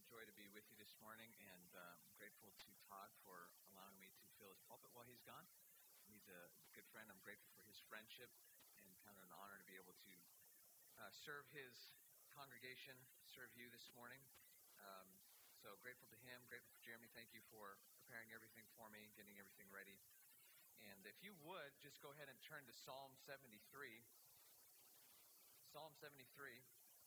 joy to be with you this morning, and I'm grateful to Todd for allowing me to fill his pulpit while he's gone. He's a good friend. I'm grateful for his friendship, and kind of an honor to be able to serve his congregation, serve you this morning. So grateful to him, grateful for Jeremy. Thank you for preparing everything for me, getting everything ready. And if you would, just go ahead and turn to Psalm 73. Psalm 73.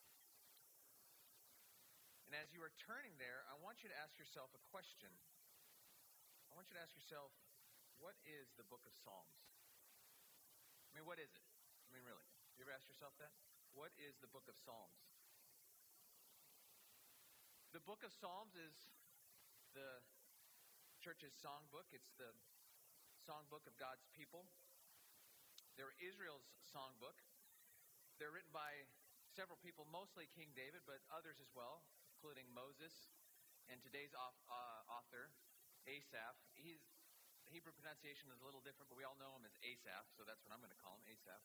And as you are turning there, I want you to ask yourself a question. I want you to ask yourself, what is the book of Psalms? I mean, what is it? I mean, really. You ever ask yourself that? What is the book of Psalms? The book of Psalms is the church's songbook. It's the songbook of God's people. They're Israel's songbook. They're written by several people, mostly King David, but others as well, including Moses, and today's author, Asaph. Hebrew pronunciation is a little different, but we all know him as Asaph, so that's what I'm going to call him, Asaph.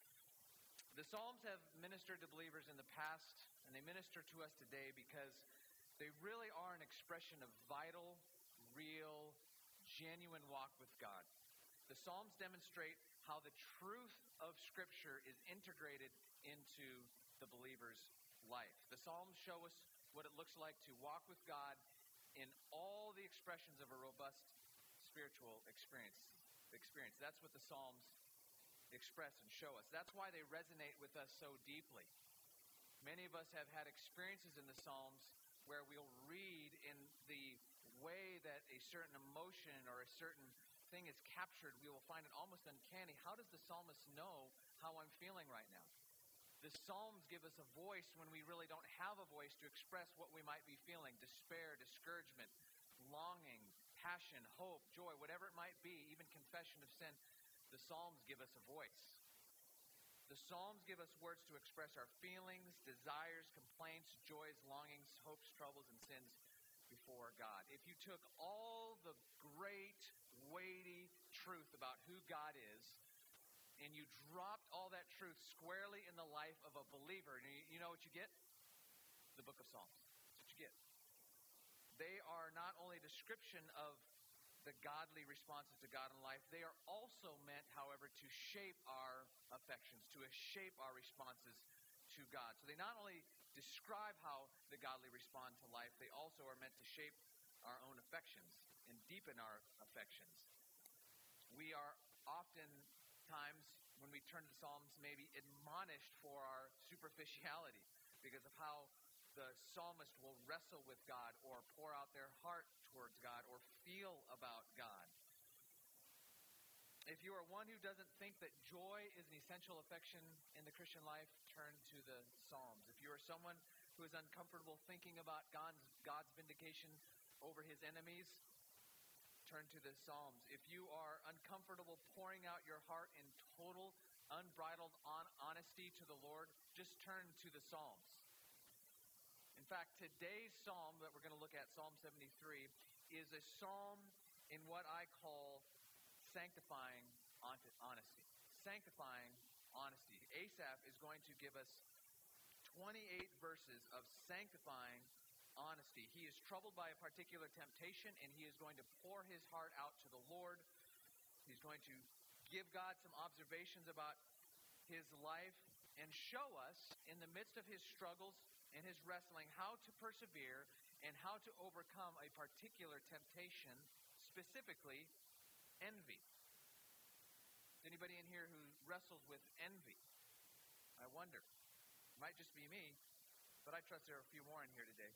The Psalms have ministered to believers in the past, and they minister to us today because they really are an expression of vital, real, genuine walk with God. The Psalms demonstrate how the truth of Scripture is integrated into the believer's life. The Psalms show us what it looks like to walk with God in all the expressions of a robust spiritual experience. That's what the Psalms express and show us. That's why they resonate with us so deeply. Many of us have had experiences in the Psalms where we'll read in the way that a certain emotion or a certain thing is captured. We will find it almost uncanny. How does the psalmist know how I'm feeling right now? The Psalms give us a voice when we really don't have a voice to express what we might be feeling. Despair, discouragement, longing, passion, hope, joy, whatever it might be, even confession of sin. The Psalms give us a voice. The Psalms give us words to express our feelings, desires, complaints, joys, longings, hopes, troubles, and sins before God. If you took all the great, weighty truth about who God is, and you dropped all that truth squarely in the life of a believer, and you know what you get? The book of Psalms. That's what you get. They are not only a description of the godly responses to God in life, they are also meant, however, to shape our affections, to shape our responses to God. So they not only describe how the godly respond to life, they also are meant to shape our own affections and deepen our affections. We are oftentimes, when we turn to the Psalms, maybe admonished for our superficiality because of how the psalmist will wrestle with God or pour out their heart towards God or feel about God. If you are one who doesn't think that joy is an essential affection in the Christian life, turn to the Psalms. If you are someone who is uncomfortable thinking about God's vindication over his enemies, turn to the Psalms. If you are uncomfortable pouring out your heart in total, unbridled honesty to the Lord, just turn to the Psalms. In fact, today's psalm that we're going to look at, Psalm 73, is a psalm in what I call sanctifying honesty. Sanctifying honesty. Asaph is going to give us 28 verses of sanctifying honesty. He is troubled by a particular temptation, and he is going to pour his heart out to the Lord. He's going to give God some observations about his life and show us, in the midst of his struggles and his wrestling, how to persevere and how to overcome a particular temptation, specifically envy. Is anybody in here who wrestles with envy? I wonder. It might just be me, but I trust there are a few more in here today.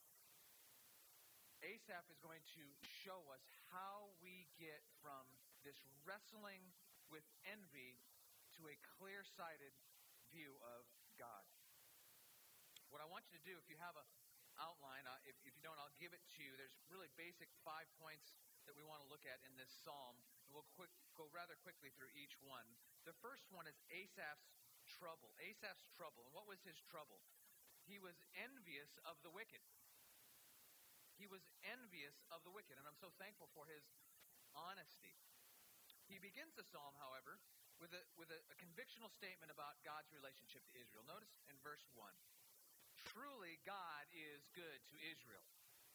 Asaph is going to show us how we get from this wrestling with envy to a clear-sighted view of God. What I want you to do, if you have an outline, if you don't, I'll give it to you. There's really basic 5 points that we want to look at in this psalm. And we'll go rather quickly through each one. The first one is Asaph's trouble. Asaph's trouble. And what was his trouble? He was envious of the wicked. He was envious of the wicked, and I'm so thankful for his honesty. He begins the psalm, however, with a convictional statement about God's relationship to Israel. Notice in verse 1, truly God is good to Israel,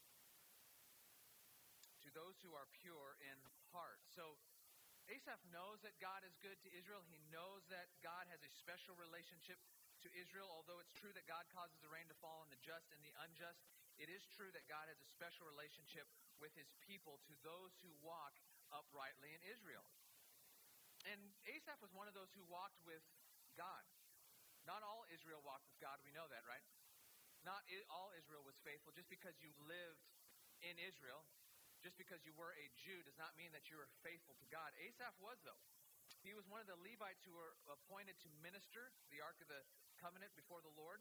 to those who are pure in heart. So Asaph knows that God is good to Israel. He knows that God has a special relationship to Israel. Although it's true that God causes the rain to fall on the just and the unjust, it is true that God has a special relationship with his people, to those who walk uprightly in Israel. And Asaph was one of those who walked with God. Not all Israel walked with God. We know that, right? Not all Israel was faithful. Just because you lived in Israel, just because you were a Jew, does not mean that you were faithful to God. Asaph was, though. He was one of the Levites who were appointed to minister the Ark of the Covenant before the Lord,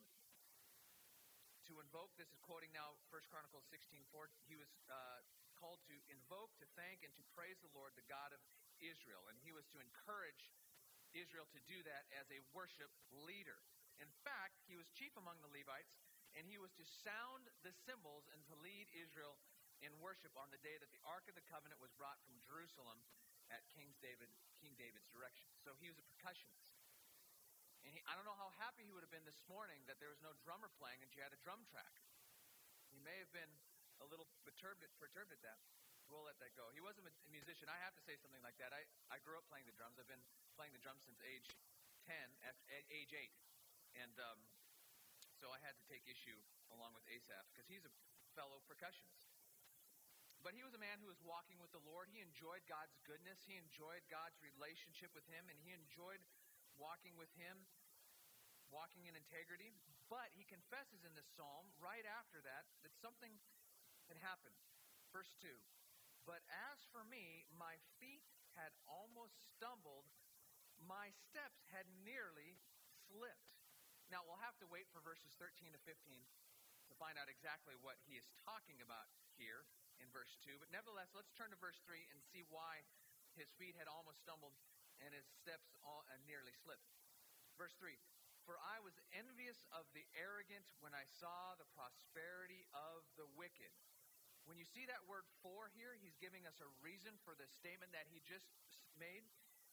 to invoke. This is quoting now 1 Chronicles 16:4. He was called to invoke, to thank, and to praise the Lord, the God of Israel. And he was to encourage Israel to do that as a worship leader. In fact, he was chief among the Levites, and he was to sound the cymbals and to lead Israel in worship on the day that the Ark of the Covenant was brought from Jerusalem at King David's direction. So he was a percussionist. And I don't know how happy he would have been this morning that there was no drummer playing and you had a drum track. He may have been a little perturbed at that. We'll let that go. He was a musician. I have to say something like that. I grew up playing the drums. I've been playing the drums since age 10, at age 8. And so I had to take issue along with Asaph because he's a fellow percussionist. But he was a man who was walking with the Lord. He enjoyed God's goodness. He enjoyed God's relationship with him. And he enjoyed walking with him, walking in integrity. But he confesses in this psalm, right after that something had happened. Verse 2. But as for me, my feet had almost stumbled. My steps had nearly slipped. Now, we'll have to wait for verses 13 to 15 to find out exactly what he is talking about here in verse 2. But nevertheless, let's turn to verse 3 and see why his feet had almost stumbled and his steps nearly slipped. Verse 3. For I was envious of the arrogant when I saw the prosperity of the wicked. When you see that word "for" here, he's giving us a reason for the statement that he just made.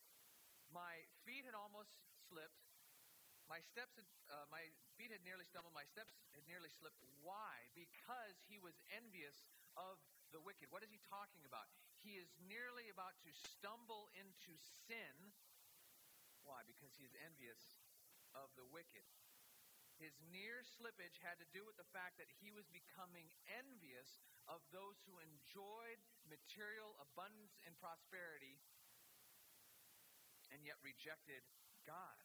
My feet had almost slipped. My feet had nearly stumbled. My steps had nearly slipped. Why? Because he was envious of the wicked. What is he talking about? He is nearly about to stumble into sin. Why? Because he is envious of the wicked. His near slippage had to do with the fact that he was becoming envious of those who enjoyed material abundance and prosperity and yet rejected God.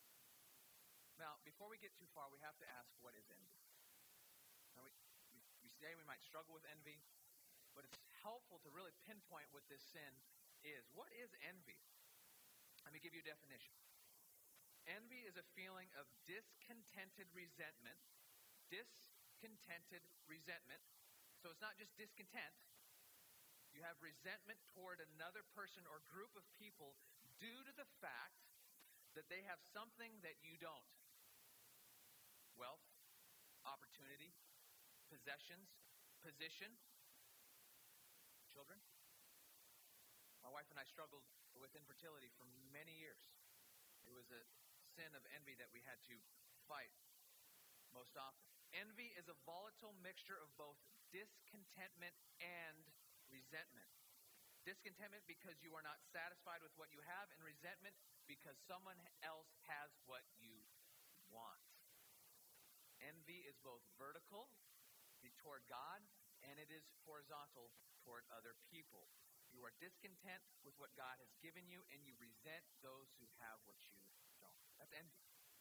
Now, before we get too far, we have to ask, what is envy? Now, we say we might struggle with envy, but it's helpful to really pinpoint what this sin is. What is envy? Let me give you a definition. Envy is a feeling of discontented resentment. Discontented resentment. So it's not just discontent. You have resentment toward another person or group of people due to the fact that they have something that you don't. Wealth, opportunity, possessions, position, children. My wife and I struggled with infertility for many years. It was a sin of envy that we had to fight most often. Envy is a volatile mixture of both discontentment and resentment. Discontentment because you are not satisfied with what you have, and resentment because someone else has what you want. Envy is both vertical toward God, and it is horizontal toward other people. You are discontent with what God has given you, and you resent those who have what you don't. That's envy.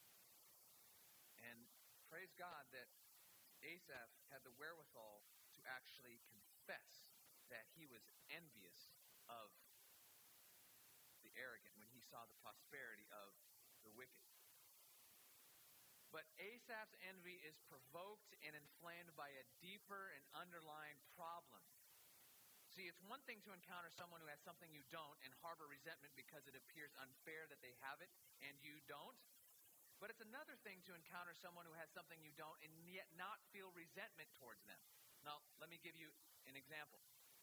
And praise God that Asaph had the wherewithal to actually confess that he was envious of the arrogant when he saw the prosperity of the wicked. But Asaph's envy is provoked and inflamed by a deeper and underlying problem. See, it's one thing to encounter someone who has something you don't and harbor resentment because it appears unfair that they have it and you don't. But it's another thing to encounter someone who has something you don't and yet not feel resentment towards them. Now, let me give you an example.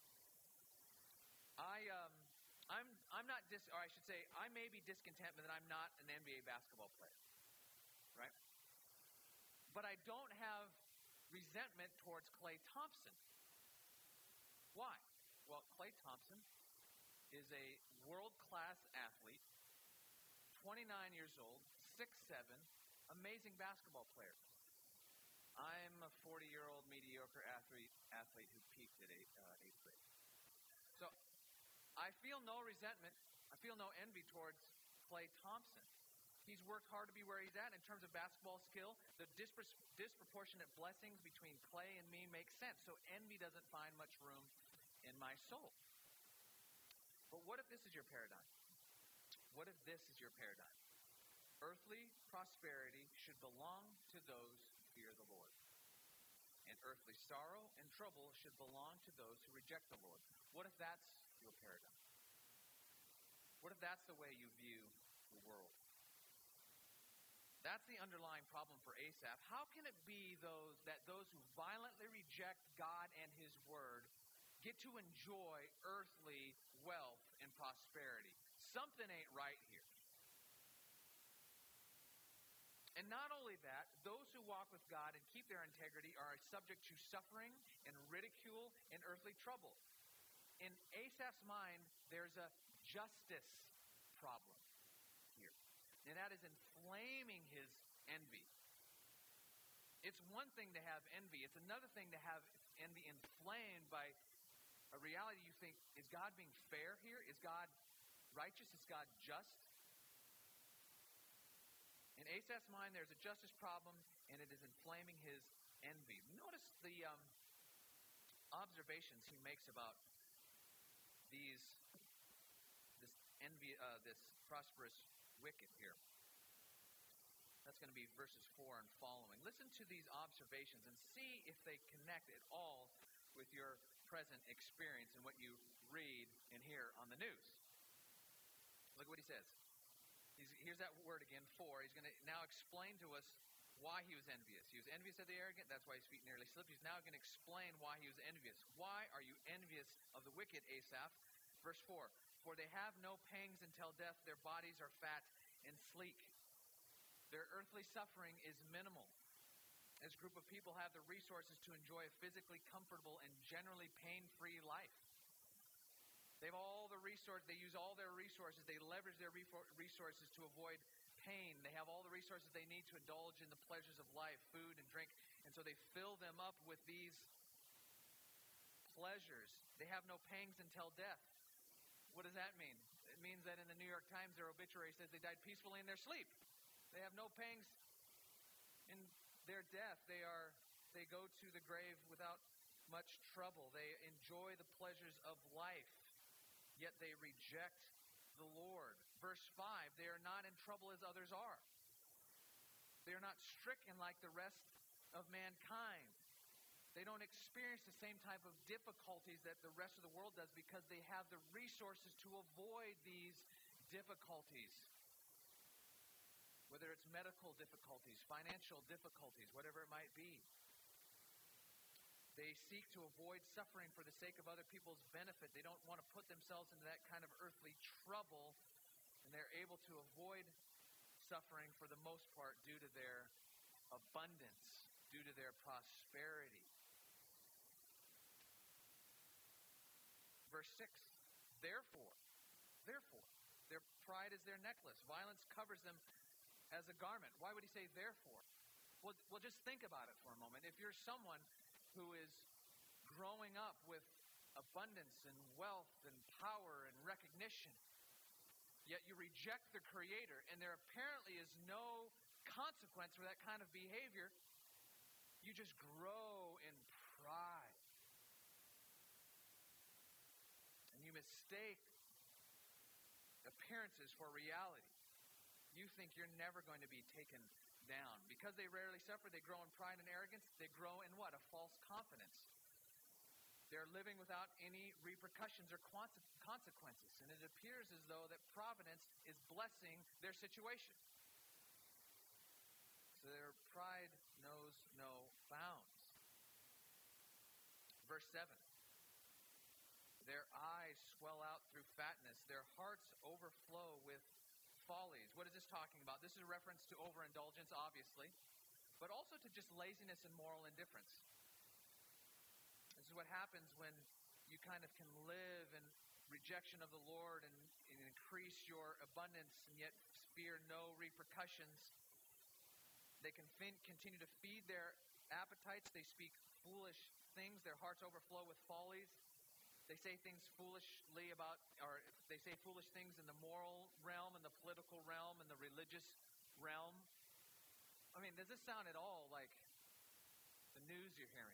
I may be discontent, but I'm not an NBA basketball player, right? but I don't have resentment towards Klay Thompson. Why? Well, Klay Thompson is a world-class athlete, 29 years old, 6'7", amazing basketball player. I'm a 40-year-old mediocre athlete who peaked at eighth grade. So I feel no resentment. I feel no envy towards Klay Thompson. He's worked hard to be where he's at in terms of basketball skill. The disproportionate blessings between Klay and me make sense. So envy doesn't find much room in my soul. But what if this is your paradigm? What if this is your paradigm? Earthly prosperity should belong to those who fear the Lord. And earthly sorrow and trouble should belong to those who reject the Lord. What if that's your paradigm? What if that's the way you view the world? That's the underlying problem for Asaph. How can it be that those who violently reject God and His Word get to enjoy earthly wealth and prosperity? Something ain't right here. And not only that, those who walk with God and keep their integrity are subject to suffering and ridicule and earthly trouble. In Asaph's mind, there's a justice problem here. And that is inflaming his envy. It's one thing to have envy. It's another thing to have envy inflamed by a reality you think, is God being fair here? Is God righteous? Is God just? In Asaph's mind, there's a justice problem, and it is inflaming his envy. Notice the observations he makes about this prosperous wicked here. That's going to be verses 4 and following. Listen to these observations and see if they connect at all with your present experience and what you read and hear on the news. Look what he says. Here's that word again, 4. He's going to now explain to us why he was envious. He was envious of the arrogant. That's why his feet nearly slipped. He's now going to explain why he was envious. Why are you envious of the wicked, Asaph? Verse 4. For they have no pangs until death. Their bodies are fat and sleek. Their earthly suffering is minimal. This group of people have the resources to enjoy a physically comfortable and generally pain-free life. They have all the resources. They use all their resources. They leverage their resources to avoid pain. They have all the resources they need to indulge in the pleasures of life, food and drink. And so they fill them up with these pleasures. They have no pangs until death. What does that mean? It means that in the New York Times, their obituary says they died peacefully in their sleep. They have no pangs in their death. They go to the grave without much trouble. They enjoy the pleasures of life, yet they reject the Lord. Verse 5, they are not in trouble as others are. They are not stricken like the rest of mankind. They don't experience the same type of difficulties that the rest of the world does because they have the resources to avoid these difficulties. Whether it's medical difficulties, financial difficulties, whatever it might be. They seek to avoid suffering for the sake of other people's benefit. They don't want to put themselves into that kind of earthly trouble, and they're able to avoid suffering for the most part due to their abundance, due to their prosperity. Verse 6, therefore, their pride is their necklace. Violence covers them as a garment. Why would he say therefore? Well, just think about it for a moment. If you're someone who is growing up with abundance and wealth and power and recognition, yet you reject the Creator, and there apparently is no consequence for that kind of behavior, you just grow in pride. And you mistake appearances for reality. You think you're never going to be taken down. Because they rarely suffer, they grow in pride and arrogance. They grow in what? A false confidence. They're living without any repercussions or consequences. And it appears as though that providence is blessing their situation. So their pride knows no bounds. Verse 7. Their eyes swell out through fatness. Their hearts overflow with follies. What is this talking about? This is a reference to overindulgence, obviously. but also to just laziness and moral indifference. This is what happens when you kind of can live in rejection of the Lord and increase your abundance and yet fear no repercussions. They can continue to feed their appetites. They speak foolish things. Their hearts overflow with follies. They say things foolishly about, or they say foolish things in the moral realm, in the political realm, in the religious realm. I mean, does this sound at all like the news you're hearing?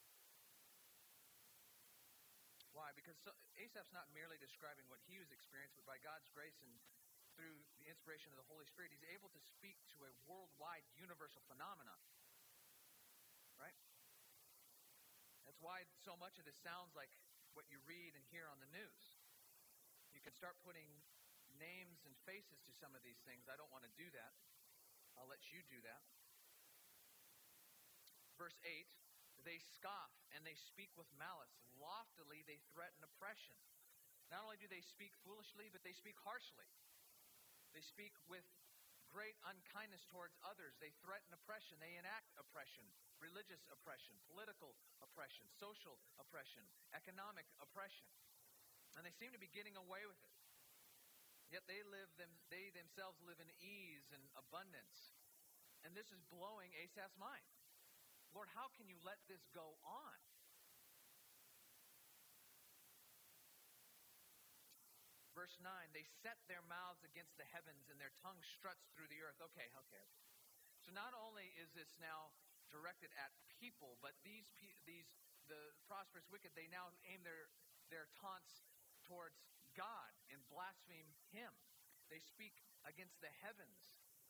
Why? Because Asaph's not merely describing what he was experiencing, but by God's grace and through the inspiration of the Holy Spirit, he's able to speak to a worldwide, universal phenomenon. Right? That's why so much of this sounds like what you read and hear on the news. You can start putting names and faces to some of these things. I don't want to do that. I'll let you do that. Verse 8, they scoff and they speak with malice. Loftily they threaten oppression. Not only do they speak foolishly, but they speak harshly. They speak with great unkindness towards others. They threaten oppression. They enact oppression. Religious oppression, political oppression, social oppression, economic oppression. And they seem to be getting away with it. Yet they themselves live in ease and abundance. And this is blowing Asaph's mind. Lord, how can you let this go on? Verse 9, they set their mouths against the heavens and their tongue struts through the earth. Okay. So not only is this now directed at people, but the prosperous wicked, they now aim their taunts towards God and blaspheme Him. They speak against the heavens.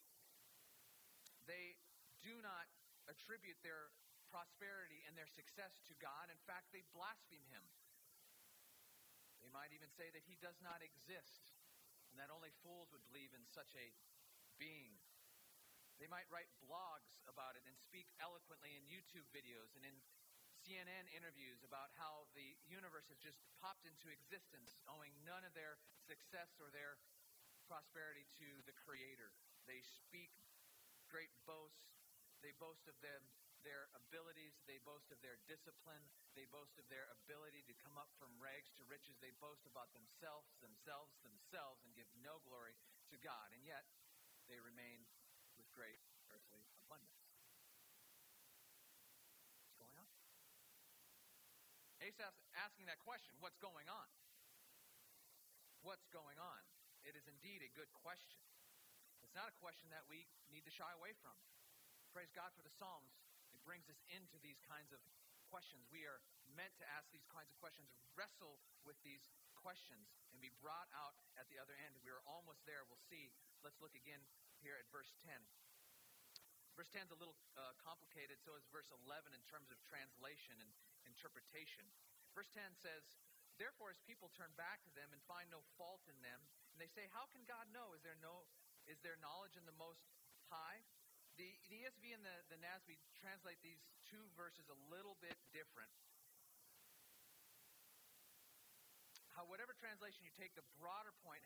They do not attribute their prosperity and their success to God. In fact, they blaspheme Him. They might even say that He does not exist, and that only fools would believe in such a being. They might write blogs about it and speak eloquently in YouTube videos and in CNN interviews about how the universe has just popped into existence, owing none of their success or their prosperity to the Creator. They speak great boasts. They boast of their abilities. They boast of their discipline. They boast of their ability to come up from rags to riches. They boast about themselves, and give no glory to God. And yet, they remain with great earthly abundance. What's going on? Asaph's asking that question, what's going on? What's going on? It is indeed a good question. It's not a question that we need to shy away from. Praise God for the Psalms. It brings us into these kinds of questions. We are meant to ask these kinds of questions, wrestle with these questions, and be brought out at the other end. We are almost there. We'll see. Let's look again here at verse 10. Verse 10 is a little complicated, so is verse 11 in terms of translation and interpretation. Verse 10 says, therefore his people turn back to them and find no fault in them. And they say, how can God know? Is there knowledge in the Most High? The ESV and the NASB translate these two verses a little bit different. Whatever translation you take, the broader point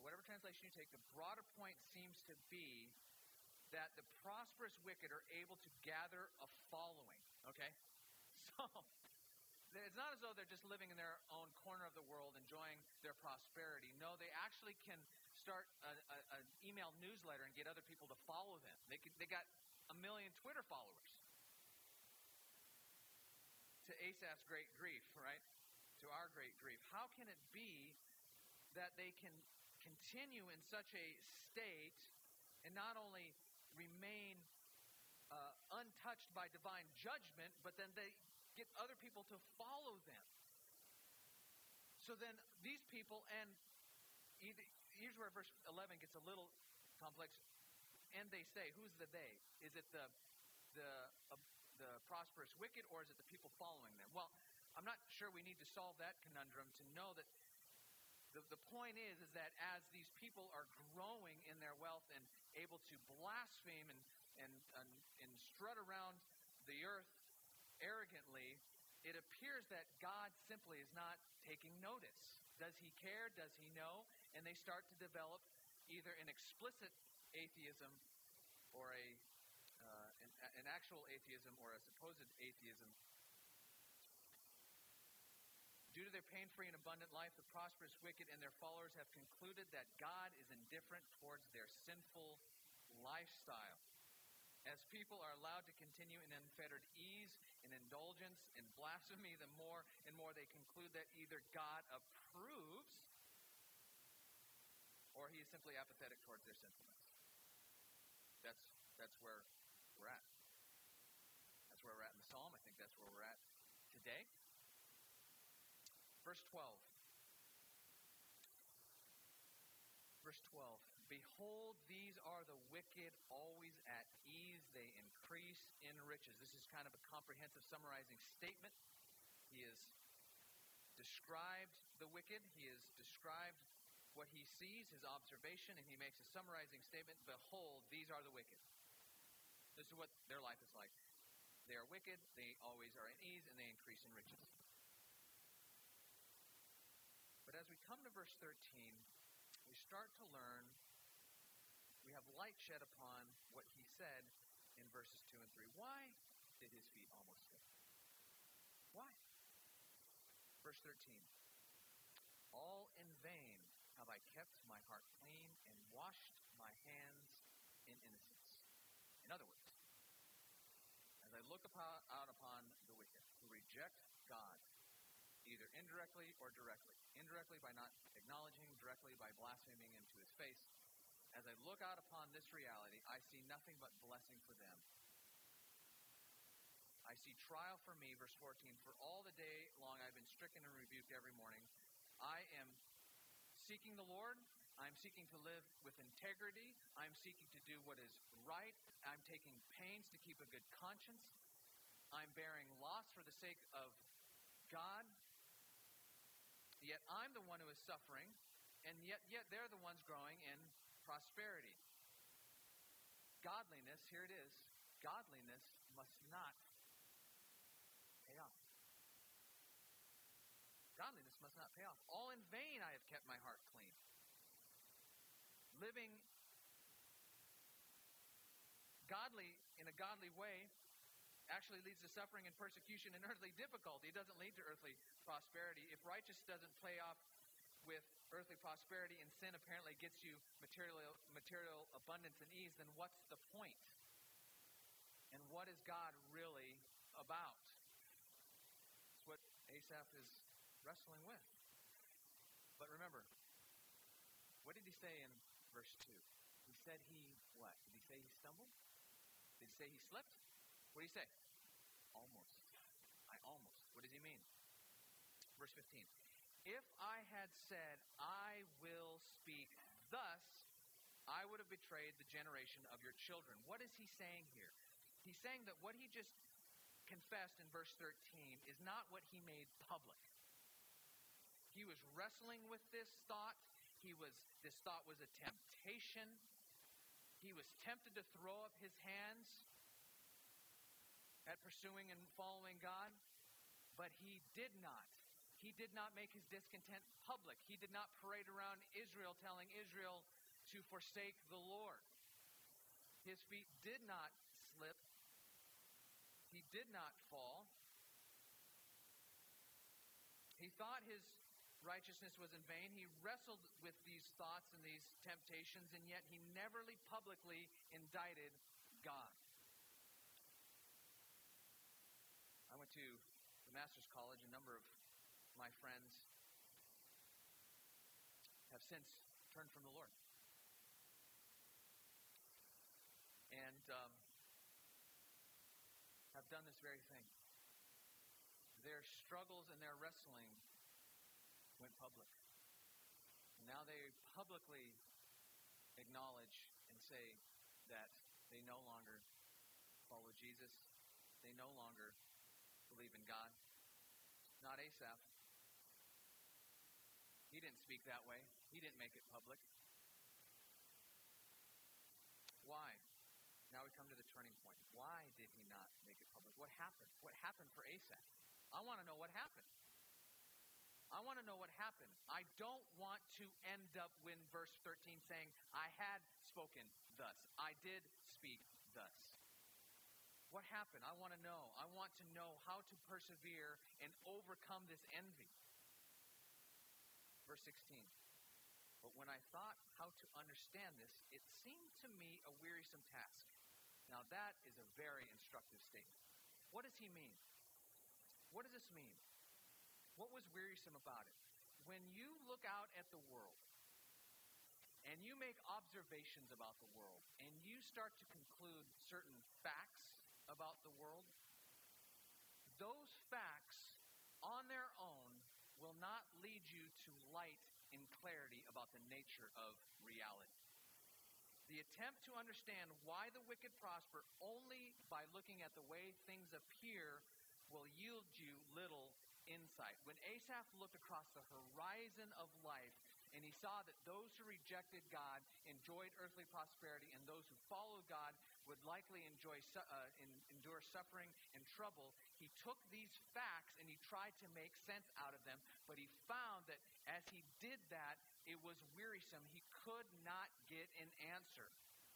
seems to be that the prosperous wicked are able to gather a following. Okay? So, it's not as though they're just living in their own corner of the world enjoying their prosperity. No, they actually can start an email newsletter and get other people to follow them. They got 1 million Twitter followers. To Asaph's great grief, right? To our great grief. How can it be that they can continue in such a state and not only remain untouched by divine judgment, but then they get other people to follow them? So then these people, and here's where verse 11 gets a little complex. And they say, who's the they? Is it the prosperous wicked, or is it the people following them? Well, I'm not sure we need to solve that conundrum to know that the point is that as these people are growing in their wealth and able to blaspheme and strut around the earth arrogantly, it appears that God simply is not taking notice. Does He care? Does He know? And they start to develop either an explicit atheism or a an actual atheism or a supposed atheism. Due to their pain-free and abundant life, the prosperous wicked and their followers have concluded that God is indifferent towards their sinful lifestyle. As people are allowed to continue in unfettered ease, in indulgence, in blasphemy, the more and more they conclude that either God approves or he is simply apathetic towards their sinfulness. That's where we're at. That's where we're at in the Psalm. I think that's where we're at today. Verse 12. Verse 12. Behold, these are the wicked, always at ease. They increase in riches. This is kind of a comprehensive summarizing statement. He has described the wicked. He has described what he sees, his observation, and he makes a summarizing statement. Behold, these are the wicked. This is what their life is like. They are wicked, they always are at ease, and they increase in riches. But as we come to verse 13, we start to learn, we have light shed upon what he said in verses 2 and 3. Why did his feet almost slip? Why? Verse 13. All in vain have I kept my heart clean and washed my hands in innocence. In other words, as I look out upon the wicked who reject God, either indirectly or directly. Indirectly by not acknowledging, directly by blaspheming into his face. As I look out upon this reality, I see nothing but blessing for them. I see trial for me, verse 14, for all the day long I've been stricken and rebuked every morning. I am seeking the Lord. I'm seeking to live with integrity. I'm seeking to do what is right. I'm taking pains to keep a good conscience. I'm bearing loss for the sake of God. Yet I'm the one who is suffering, and yet they're the ones growing in prosperity. Godliness, here it is, godliness must not pay off. Godliness must not pay off. All in vain I have kept my heart clean. Living godly in a godly way actually leads to suffering and persecution and earthly difficulty. It doesn't lead to earthly prosperity. If righteousness doesn't play off with earthly prosperity and sin apparently gets you material abundance and ease, then what's the point? And what is God really about? It's what Asaph is wrestling with. But remember, what did he say in verse 2? He said he what? Did he say he stumbled? Did he say he slipped? What did he say? Almost. I almost. What does he mean? Verse 15. If I had said, I will speak thus, I would have betrayed the generation of your children. What is he saying here? He's saying that what he just confessed in verse 13 is not what he made public. He was wrestling with this thought. This thought was a temptation. He was tempted to throw up his hands at pursuing and following God, but he did not. He did not make his discontent public. He did not parade around Israel telling Israel to forsake the Lord. His feet did not slip. He did not fall. He thought his righteousness was in vain. He wrestled with these thoughts and these temptations, and yet he never publicly indicted God. I went to the Master's College. A number of my friends have since turned from the Lord. And have done this very thing. Their struggles and their wrestling went public. And now they publicly acknowledge and say that they no longer follow Jesus. They no longer believe in God. Not Asaph. He didn't speak that way. He didn't make it public. Why? Now we come to the turning point. Why did he not make it public? What happened? What happened for Asaph? I want to know what happened. I want to know what happened. I don't want to end up in verse 13 saying, I had spoken thus. I did speak thus. What happened? I want to know. I want to know how to persevere and overcome this envy. Verse 16. But when I thought how to understand this, it seemed to me a wearisome task. Now that is a very instructive statement. What does he mean? What does this mean? What was wearisome about it? When you look out at the world and you make observations about the world and you start to conclude certain facts about the world, those facts on their own will not lead you to light and clarity about the nature of reality. The attempt to understand why the wicked prosper only by looking at the way things appear will yield you little insight. When Asaph looked across the horizon of life and he saw that those who rejected God enjoyed earthly prosperity and those who followed God would likely endure suffering and trouble, he took these facts and he tried to make sense out of them, but he found that as he did that, it was wearisome. He could not get an answer.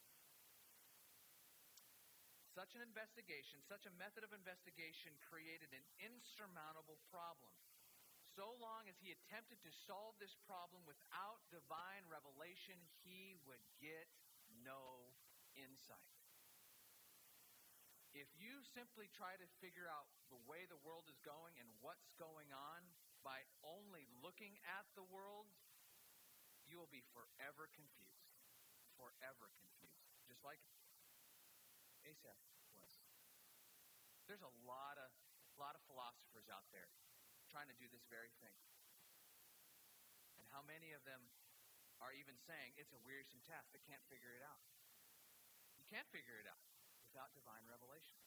Such an investigation, such a method of investigation created an insurmountable problem. So long as he attempted to solve this problem without divine revelation, he would get no insight. If you simply try to figure out the way the world is going and what's going on by only looking at the world, you will be forever confused. Forever confused. Just like Asaph was. There's a lot of philosophers out there trying to do this very thing. And how many of them are even saying it's a wearisome task, they can't figure it out. You can't figure it out without divine revelation.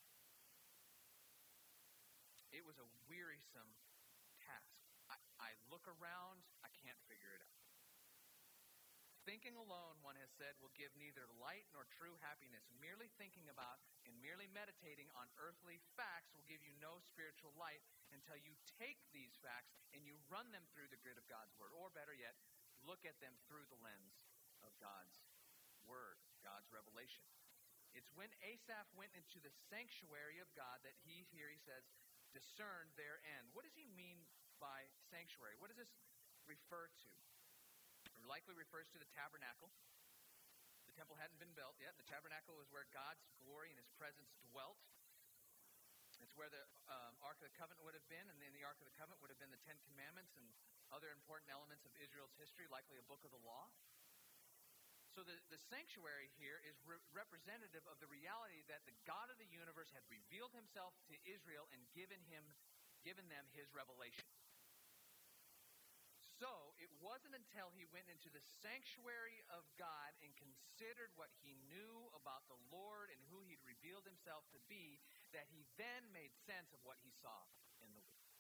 It was a wearisome task. I look around, I can't figure it out. Thinking alone, one has said, will give neither light nor true happiness. Merely thinking about and merely meditating on earthly facts will give you no spiritual light until you take these facts and you run them through the grid of God's Word. Or better yet, look at them through the lens of God's Word, God's revelation. It's when Asaph went into the sanctuary of God that he says, discerned their end. What does he mean by sanctuary? What does this refer to? It likely refers to the tabernacle. The temple hadn't been built yet. The tabernacle was where God's glory and His presence dwelt. It's where the Ark of the Covenant would have been, and then the Ark of the Covenant would have been the Ten Commandments and other important elements of Israel's history, likely a book of the law. So the sanctuary here is representative of the reality that the God of the universe had revealed Himself to Israel and given them His revelation. So it wasn't until he went into the sanctuary of God and considered what he knew about the Lord and who He'd revealed Himself to be that he then made sense of what he saw in the world.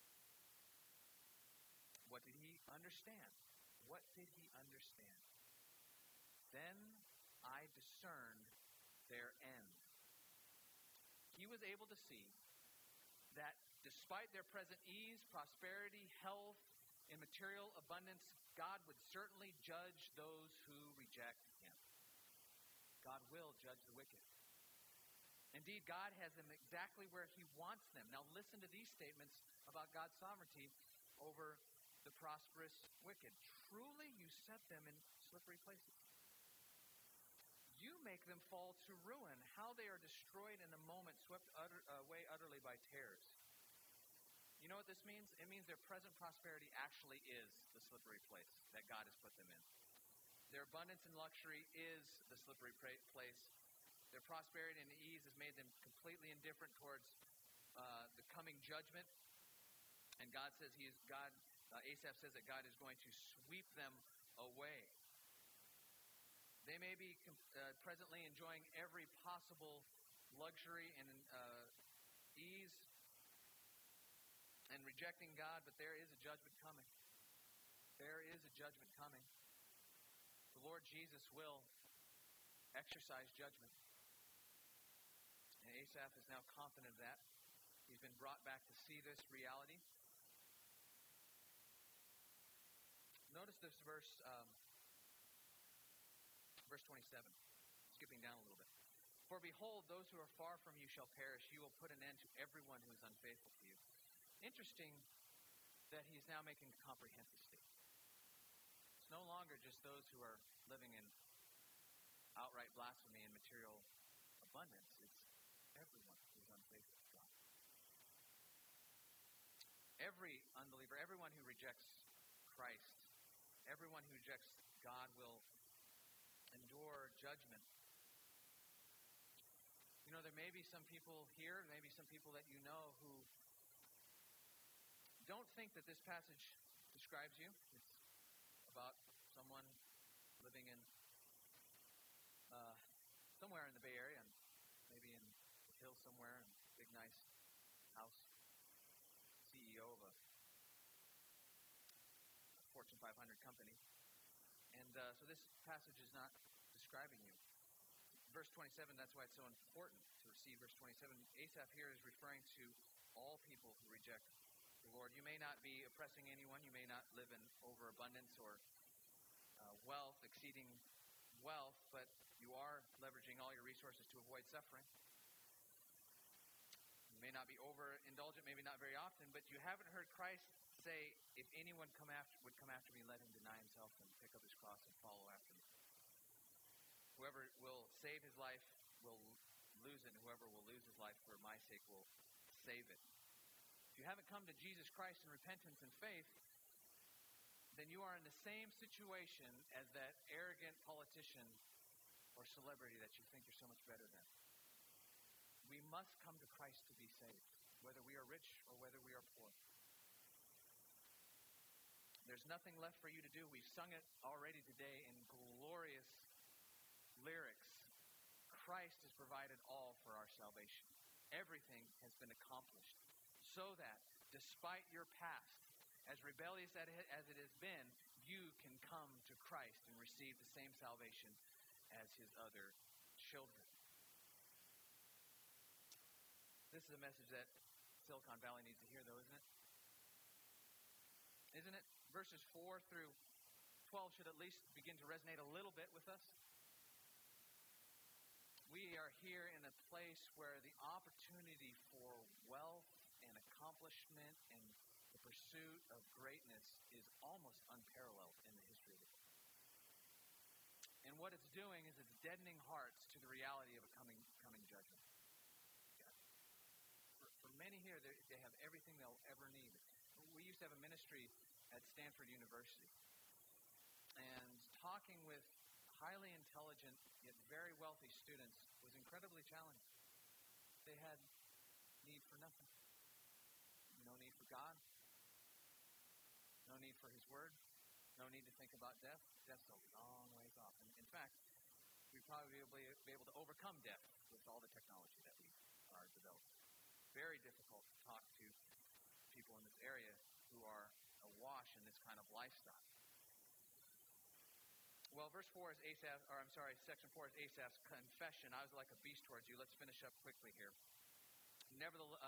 What did he understand? What did he understand? Then I discerned their end. He was able to see that despite their present ease, prosperity, health, in material abundance, God would certainly judge those who reject Him. God will judge the wicked. Indeed, God has them exactly where He wants them. Now listen to these statements about God's sovereignty over the prosperous wicked. Truly you set them in slippery places. You make them fall to ruin. How they are destroyed in a moment, swept away utterly by terrors. You know what this means? It means their present prosperity actually is the slippery place that God has put them in. Their abundance and luxury is the slippery place. Their prosperity and ease has made them completely indifferent towards the coming judgment. And God says Asaph says that God is going to sweep them away. They may be presently enjoying every possible luxury and ease, and rejecting God, but there is a judgment coming. There is a judgment coming. The Lord Jesus will exercise judgment. And Asaph is now confident of that. He's been brought back to see this reality. Notice this verse 27, skipping down a little bit. For behold, those who are far from you shall perish. You will put an end to everyone who is unfaithful to you. Interesting that he's now making a comprehensive statement. It's no longer just those who are living in outright blasphemy and material abundance. It's everyone who is unfaithful to God. Every unbeliever, everyone who rejects Christ, everyone who rejects God will endure judgment. You know, there may be some people here, maybe some people that you know who don't think that this passage describes you. It's about someone living in somewhere in the Bay Area, and maybe in the hills somewhere, in a big, nice house, CEO of a Fortune 500 company. And so this passage is not describing you. Verse 27, that's why it's so important to receive verse 27. Asaph here is referring to all people who reject the Lord. You may not be oppressing anyone. You may not live in overabundance or wealth, exceeding wealth, but you are leveraging all your resources to avoid suffering. You may not be overindulgent, maybe not very often, but you haven't heard Christ say, if anyone would come after me, let him deny himself and pick up his cross and follow after me. Whoever will save his life will lose it, and whoever will lose his life for my sake will save it. If you haven't come to Jesus Christ in repentance and faith, then you are in the same situation as that arrogant politician or celebrity that you think you're so much better than. We must come to Christ to be saved, whether we are rich or whether we are poor. There's nothing left for you to do. We've sung it already today in glorious lyrics. Christ has provided all for our salvation. Everything has been accomplished so that despite your past, as rebellious as it has been, you can come to Christ and receive the same salvation as his other children. This is a message that Silicon Valley needs to hear, though, isn't it? Isn't it? Verses 4 through 12 should at least begin to resonate a little bit with us. We are here in a place where the opportunity for wealth and accomplishment and the pursuit of greatness is almost unparalleled in the history of the world. And what it's doing is it's deadening hearts to the reality of a coming judgment. For many here, they have everything they'll ever need. We used to have a ministry at Stanford University. And talking with highly intelligent yet very wealthy students was incredibly challenging. They had need for nothing. No need for God. No need for his word. No need to think about death. Death's a long ways off. And in fact, we'd probably be able to overcome death with all the technology that we are developing. Very difficult to talk to people in this area who are awash in this kind of lifestyle. Well, section 4 is Asaph's confession. I was like a beast towards you. Let's finish up quickly here. Nevertheless,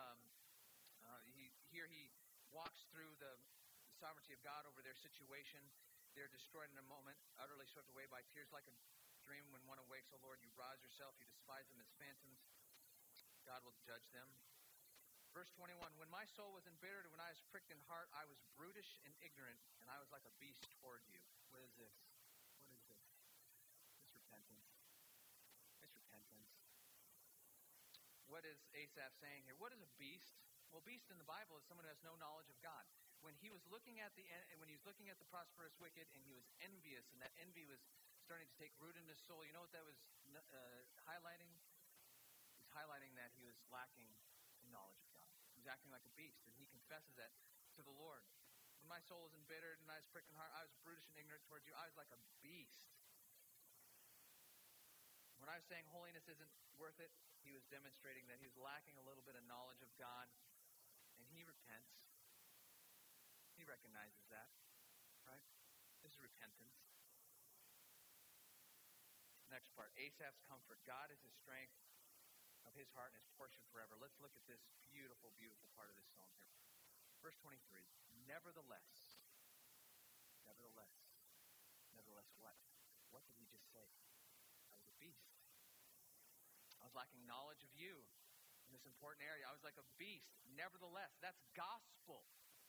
he walks through the sovereignty of God over their situation. They're destroyed in a moment, utterly swept away by tears like a dream when one awakes. O Lord, you rouse yourself, you despise them as phantoms. God will judge them. Verse 21, when my soul was embittered, when I was pricked in heart, I was brutish and ignorant, and I was like a beast toward you. What is this? What is this? It's repentance. It's repentance. What is Asaph saying here? What is a beast? Well, beast in the Bible is someone who has no knowledge of God. When he was looking at the prosperous wicked, and he was envious, and that envy was starting to take root in his soul, you know what that was highlighting? It's highlighting that he was lacking knowledge of God. He was acting like a beast, and he confesses that to the Lord. When my soul was embittered and I was pricked in heart, I was brutish and ignorant towards you. I was like a beast. When I was saying holiness isn't worth it, he was demonstrating that he was lacking a little bit of knowledge of God, and he repents. He recognizes that, right? This is repentance. Next part, Asaph's comfort. God is his strength of his heart and his portion forever. Let's look at this beautiful, beautiful part of this psalm here. Verse 23, nevertheless what? What did he just say? I was a beast. I was lacking knowledge of you in this important area. I was like a beast. Nevertheless, that's gospel.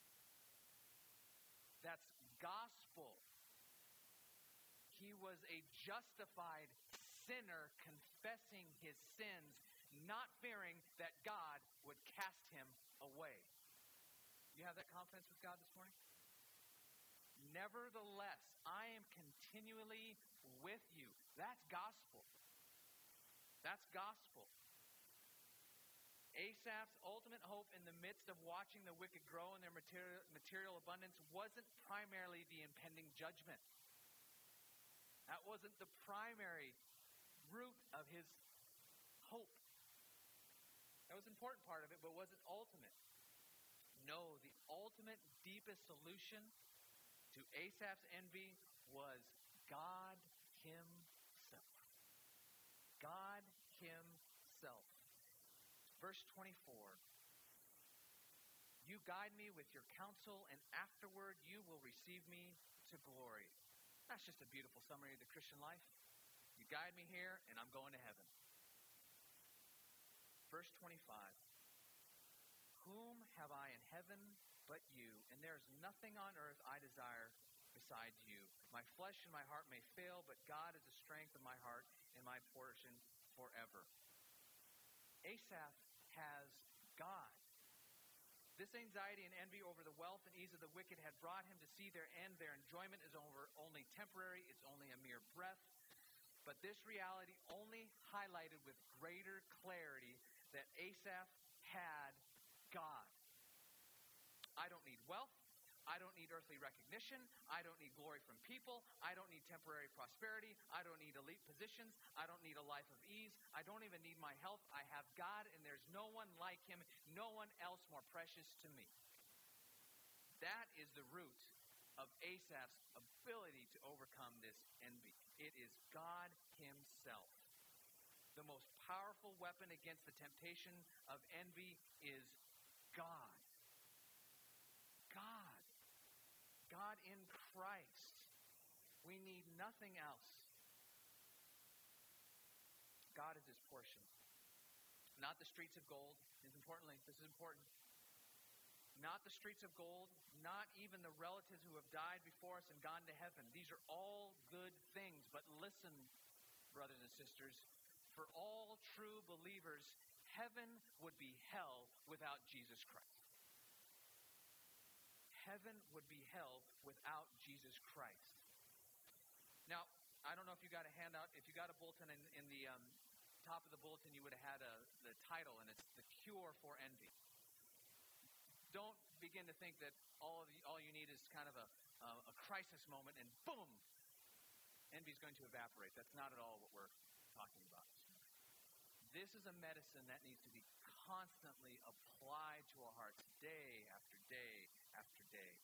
That's gospel. He was a justified sinner confessing his sins, not fearing that God would cast him away. You have that confidence with God this morning? Nevertheless, I am continually with you. That's gospel. That's gospel. Asaph's ultimate hope in the midst of watching the wicked grow in their material abundance wasn't primarily the impending judgment. That wasn't the primary root of his hope. That was an important part of it, but wasn't ultimate. No, the ultimate, deepest solution to Asaph's envy was God himself. God himself. Verse 24. You guide me with your counsel, and afterward you will receive me to glory. That's just a beautiful summary of the Christian life. You guide me here, and I'm going to heaven. Verse 25. Whom have I in heaven but you? And there is nothing on earth I desire besides you. My flesh and my heart may fail, but God is the strength of my heart and my portion forever. Asaph has God. This anxiety and envy over the wealth and ease of the wicked had brought him to see their end. Their enjoyment is only temporary. It's only a mere breath. But this reality only highlighted with greater clarity that Asaph had God. I don't need wealth. I don't need earthly recognition. I don't need glory from people. I don't need temporary prosperity. I don't need elite positions. I don't need a life of ease. I don't even need my health. I have God, and there's no one like him, no one else more precious to me. That is the root of Asaph's ability to overcome this envy. It is God himself. The most powerful weapon against the temptation of envy is God. God. God in Christ. We need nothing else. God is his portion. Not the streets of gold. This is important. Not the streets of gold, not even the relatives who have died before us and gone to heaven. These are all good things. But listen, brothers and sisters, for all true believers, heaven would be hell without Jesus Christ. Heaven would be hell without Jesus Christ. Now, I don't know if you got a handout. If you got a bulletin in the top of the bulletin, you would have had the title, and it's The Cure for Envy. Don't begin to think that all you need is kind of a crisis moment, and boom, envy is going to evaporate. That's not at all what we're talking about. This is a medicine that needs to be constantly applied to our hearts day after day after day.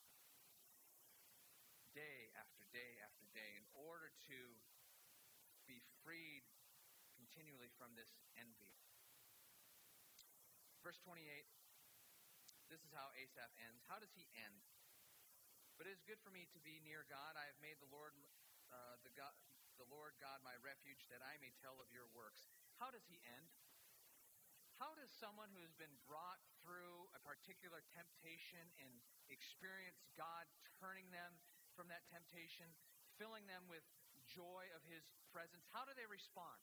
Day after day after day, in order to be freed continually from this envy. Verse 28, this is how Asaph ends. How does he end? But it is good for me to be near God. I have made the Lord God my refuge, that I may tell of your works. How does he end? How does someone who has been brought through a particular temptation and experienced God turning them from that temptation, filling them with joy of his presence, how do they respond?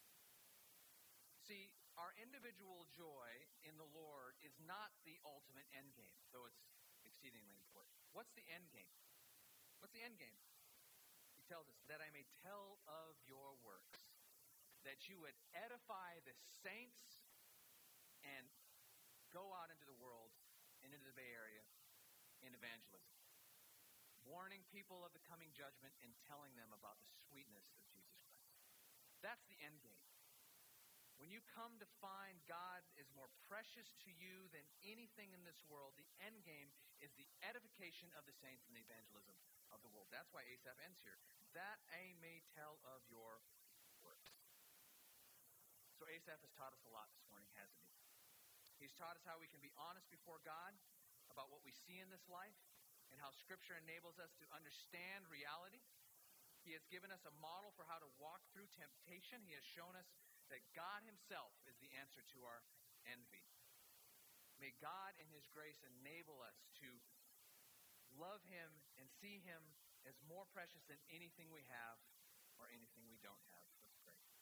See, our individual joy in the Lord is not the ultimate end game, though it's exceedingly important. What's the end game? What's the end game? He tells us, that I may tell of your works, that you would edify the saints and go out into the world and into the Bay Area in evangelism, warning people of the coming judgment and telling them about the sweetness of Jesus Christ. That's the end game. When you come to find God is more precious to you than anything in this world, the end game is the edification of the saints and the evangelism of the world. That's why Asaph ends here. That I may tell of your works. So Asaph has taught us a lot this morning, hasn't he? He's taught us how we can be honest before God about what we see in this life and how Scripture enables us to understand reality. He has given us a model for how to walk through temptation. He has shown us that God himself is the answer to our envy. May God in his grace enable us to love him and see him as more precious than anything we have or anything we don't have. Let's pray.